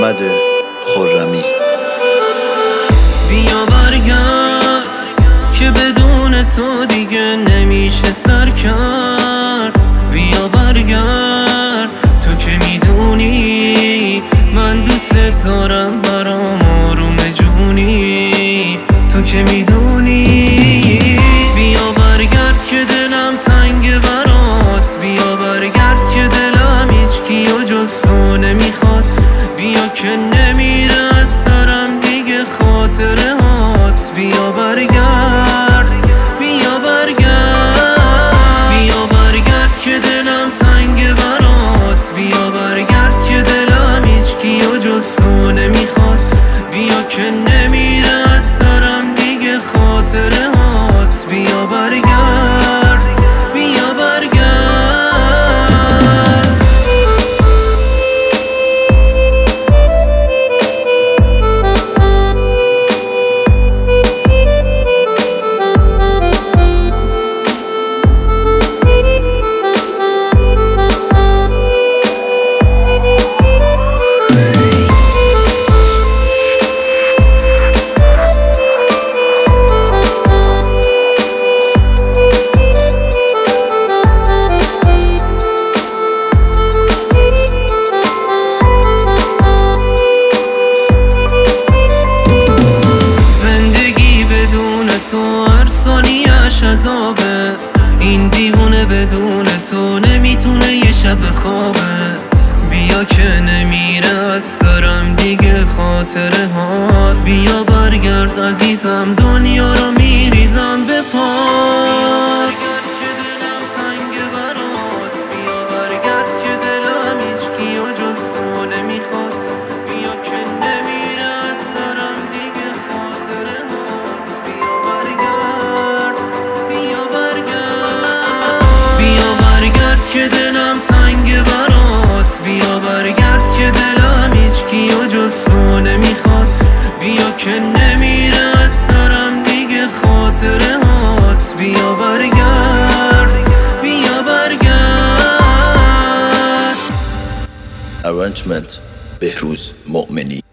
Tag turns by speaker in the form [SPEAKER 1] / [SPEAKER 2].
[SPEAKER 1] محمد خرمی.
[SPEAKER 2] بیا برگرد که بدون تو دیگه نمیشه سر کرد. بیا برگرد تو که میدونی من دوست دارم، برام آروم جونی تو که میدونی. بیا برگرد که دلم تنگ برات، بیا برگرد که دلم هیچ کیو جز تو نمیخواد. بیا که نمیره از سرم دیگه خاطره هات. بیا برگرد، بیا برگرد، بیا برگرد که دلم تنگ برات. بیا برگرد که دلم هیچ کیو جز تو نمیخواد. بیا که نمیره از سرم دیگه خاطره هات. بیا برگرد، بیا برگرد. تو هر ثانیه‌اش عذابه، این دیوونه بدون تو نمیتونه یه شب خوابه. بیا که نمیره از سرم دیگه خاطره هات. بیا برگرد عزیزم، دنیا رو میریزم به پات. که دلم تنگ برات، بیا برگرد که دلم هیچ کیو جز تو نمیخواد. بیا که نمیره از سرم دیگه خاطره هات. بیا برگرد، بیا برگرد.
[SPEAKER 1] Arrangement بهروز مؤمنی.